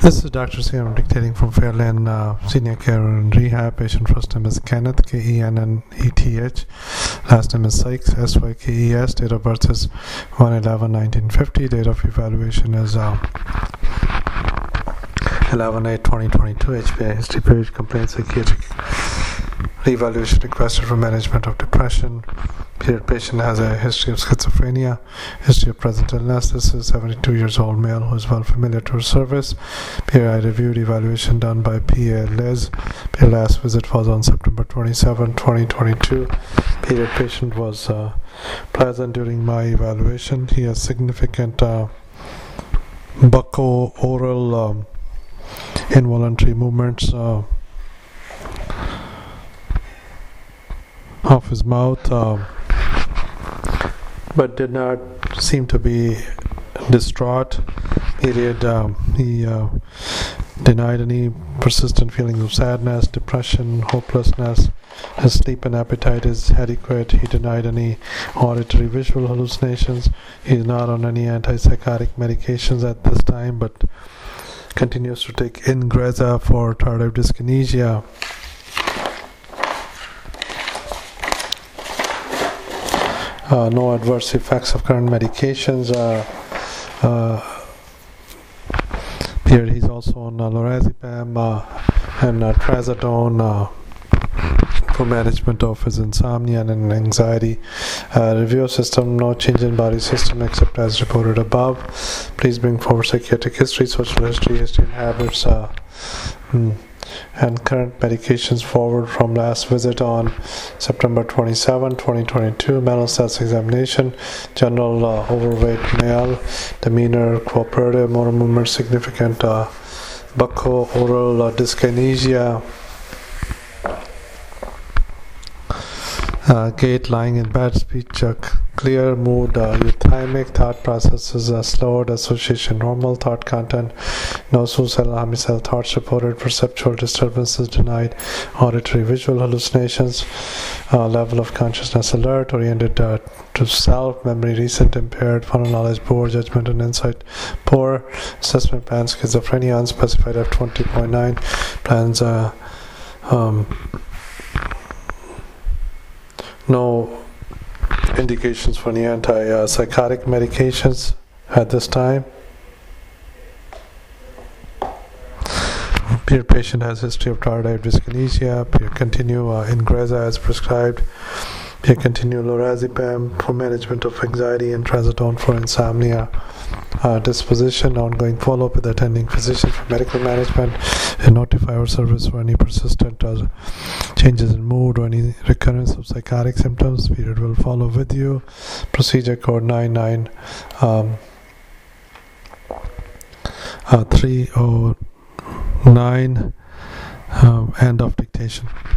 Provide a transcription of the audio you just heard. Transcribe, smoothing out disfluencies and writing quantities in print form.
This is Dr. C. I'm dictating from Fairlane Senior Care and Rehab. Patient first name is Kenneth, Kenneth. Last name is Sykes, Sykes. Date of birth is 1/11/1950. Date of evaluation is 11/8/2022. HPI history page, complaint, psychiatric re-evaluation requested for management of depression. Period. Patient has a history of schizophrenia, history of present illness. This is 72 years old male who is well familiar to her service. Period. I reviewed evaluation done by PA Liz. Period. Last visit was on September 27, 2022. Period. Patient was present during my evaluation. He has significant bucco-oral involuntary movements of his mouth, but did not seem to be distraught. Period. He denied any persistent feelings of sadness, depression, hopelessness. His sleep and appetite is adequate. He denied any auditory visual hallucinations. He is not on any antipsychotic medications at this time, but continues to take Ingrezza for tardive dyskinesia. No adverse effects of current medications. Here he's also on lorazepam and trazodone for management of his insomnia and anxiety. Review of system: no change in body system except as reported above. Please bring forward psychiatric history, social history, history and habits, and current medications forward from last visit on September 27, 2022. Mental status examination: general overweight male, demeanor cooperative, motor movement significant, bucco-oral dyskinesia, gait, lying in bed, speech clear, mood euthymic, thought processes slowed, association normal, thought content no suicidal, homicidal thoughts reported, perceptual disturbances denied, auditory visual hallucinations, level of consciousness alert, oriented to self, memory recent impaired, final knowledge poor, judgment and insight poor, assessment plan schizophrenia unspecified F20.9 plans no indications for any antipsychotic medications at this time. Peer patient has history of tardive dyskinesia. Peer continue Ingrezza as prescribed. Peer continue lorazepam for management of anxiety and trazodone for insomnia. Disposition: ongoing follow-up with attending physician for medical management, and notify our service for any persistent changes in mood or any recurrence of psychotic symptoms. Period. Will follow with you. Procedure code 99309. End of dictation.